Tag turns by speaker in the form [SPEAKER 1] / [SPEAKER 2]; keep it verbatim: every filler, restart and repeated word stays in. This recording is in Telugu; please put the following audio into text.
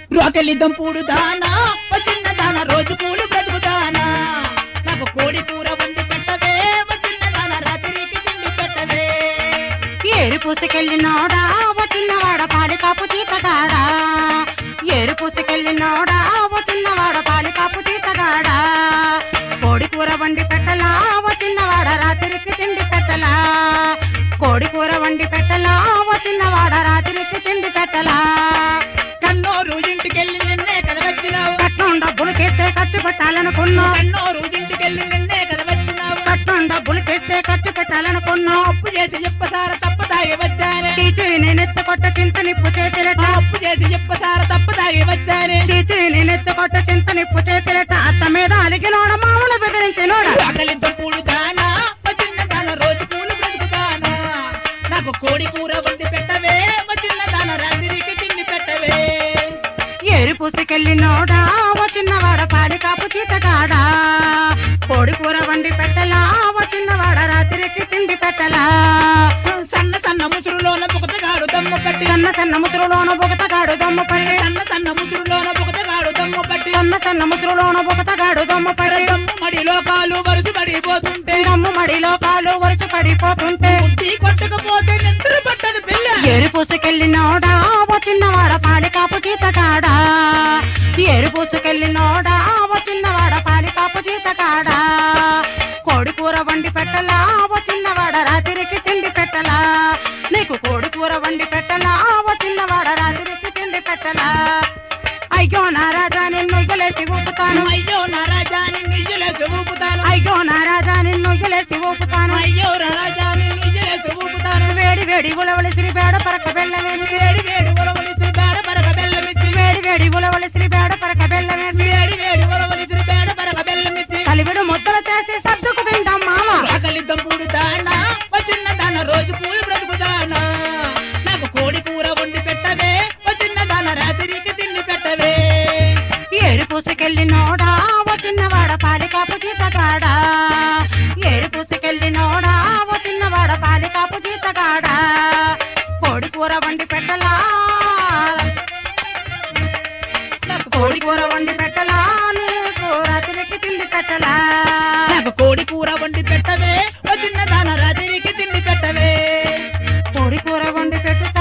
[SPEAKER 1] రోకలి దంపుడు దానా ఓ చిన్న దాన రోజు కూలి బ్రతుకుదానా నాకు కోడి కూర వండి పెట్టవే ఓ చిన్న దాన రాత్రికి తిండి పెట్టవే
[SPEAKER 2] ఏరు పూసుకెళ్ళినోడా ఓ చిన్నవాడ పాలి కాపు చీతగాడా ఏరు పూసుకెళ్ళినోడా ఓ చిన్నవాడ పాలి కాపు చీతగాడా కోడి కూర వండి పెట్టలా ఓ చిన్నవాడ రాత్రికి తిండి పెట్టలా కోడి కూర వండి పెట్టలా ఓ చిన్నవాడ రాత్రికి తిండి పెట్టలా
[SPEAKER 1] కన్నోరు ఇంటికెళ్ళి నిన్నే కదా వచ్చినావు
[SPEAKER 2] కట్నం డబ్బులు కేస్తే ఖర్చు పెట్టాలనుకున్నావు
[SPEAKER 1] కన్నోరు ఇంటికెళ్ళి నిన్నే కదా వచ్చినావు
[SPEAKER 2] కట్నం డబ్బులు కేస్తే ఖర్చు పెట్టాలనుకున్నావు
[SPEAKER 1] అప్పు చేసి చెప్పసార తప్పదాగి వచ్చానే
[SPEAKER 2] చీచి నేనెత్త కొట్ట చింత నిప్పు చేతిలట
[SPEAKER 1] అప్పు చేసి చెప్పసార తప్పదాగి వచ్చానే
[SPEAKER 2] చీచి నేనెత్త కొట్ట చింత నిప్పు చేతిలట అత్త మీద అలిగినోడ మామూలు బెదిరించినోడ
[SPEAKER 1] ఆకలి దంపుడు దానా ఓ చిన్న దాన రోజు పూలు బ్రతుకుతానా నాకు కోడి కూర వండి పెట్టవే ఓ చిన్న దాన రాత్రికి తిండి పెట్టవే
[SPEAKER 2] ఏరు పూసుకెళ్ళినోడా ఓ చిన్నవాడ పాలి కాపు చీతగాడా కోడి కూర వండి పెట్టలా ఓ చిన్నవాడ రాత్రికి తిండి పెట్టలా
[SPEAKER 1] సన్న సన్న ముసురులోన బుగతగాడు దమ్ము పట్టి
[SPEAKER 2] సన్న సన్న ముసురులోన బొగతగాడు దమ్ము పడి
[SPEAKER 1] సన్న సన్న ముసురులోన బుగతగాడు దమ్ము పట్టి
[SPEAKER 2] సన్న సన్న ముసురులోన బొగతగాడు దమ్ము పడి
[SPEAKER 1] దమ్ము మడిలో కాలు వరుస పడిపోతుంటే
[SPEAKER 2] దమ్ము మడిలో కాలు వరుస పడిపోతుంటే
[SPEAKER 1] బుద్ధి కొట్టకపోతే నిద్ర పట్టదు పిల్ల
[SPEAKER 2] ఏరు పూసుకెళ్ళినోడా ఓ చిన్నవాడ పాలి కాపు చీతగాడా ఏరు పూసుకెళ్ళినోడా ఓ చిన్నవాడ పాలి కాపు చీతగాడా కోడి కూర వండి పెట్టలా ఓ చిన్నవాడ రాత్రికి తిండి పెట్టలా నీకు కోడి కూర వండి పెట్టలా ఓ చిన్నవాడ రాత్రికి తిండి పెట్టలా అయ్యో నా రాజా నిన్ను గెలేసి ఊపుతాను
[SPEAKER 1] అయ్యో నా రాజా నిన్ను ఇయ్యలేసి ఊపుతాను
[SPEAKER 2] అయ్యో నా రాజా నిన్ను గెలేసి ఊపుతాను
[SPEAKER 1] అయ్యో నా రాజా నిన్ను ఇయ్యలేసి ఊపుతాను
[SPEAKER 2] వేడి వేడి ఉలవలి శ్రీ బేడ పరక బెల్లమేసి
[SPEAKER 1] వేడి వేడి ఉలవలిసి బేడ పరక బెల్లమిచ్చి
[SPEAKER 2] వేడి వేడి ఉలవలి శ్రీ బేడ పరక బెల్లమేసి
[SPEAKER 1] వేడి వేడి ఉలవలిసి బేడ పరక బెల్లమిచ్చి
[SPEAKER 2] కలివిడు ముద్దలు చేసి సర్దుకు తింటాం మామ
[SPEAKER 1] ఆకలి దంపుడు దానా ఓ చిన్న దాన రోజు పూలు బ్రతుకుదానా నాకు కోడి కూర వండి పెట్టవే ఓ చిన్న దాన రాత్రికి తిండి పెట్టవే
[SPEAKER 2] ఏరు పూసుకెళ్ళినోడా ఓ చిన్నవాడ పాలి కాపు చీతగాడా ఏరు పూసుకెళ్ళినోడా ఓ చిన్నవాడ పాలి కాపు చీతగాడా కోడి కూర వండి పెట్టలా కోడి కూర వండి పెట్టలా నీకు రాత్రికి తిండి పెట్టలా
[SPEAKER 1] నాకు కోడి కూర వండి పెట్టవే ఓ చిన్న దాన రాత్రికి తిండి పెట్టవే
[SPEAKER 2] కోడి కూర వండి పెట్టు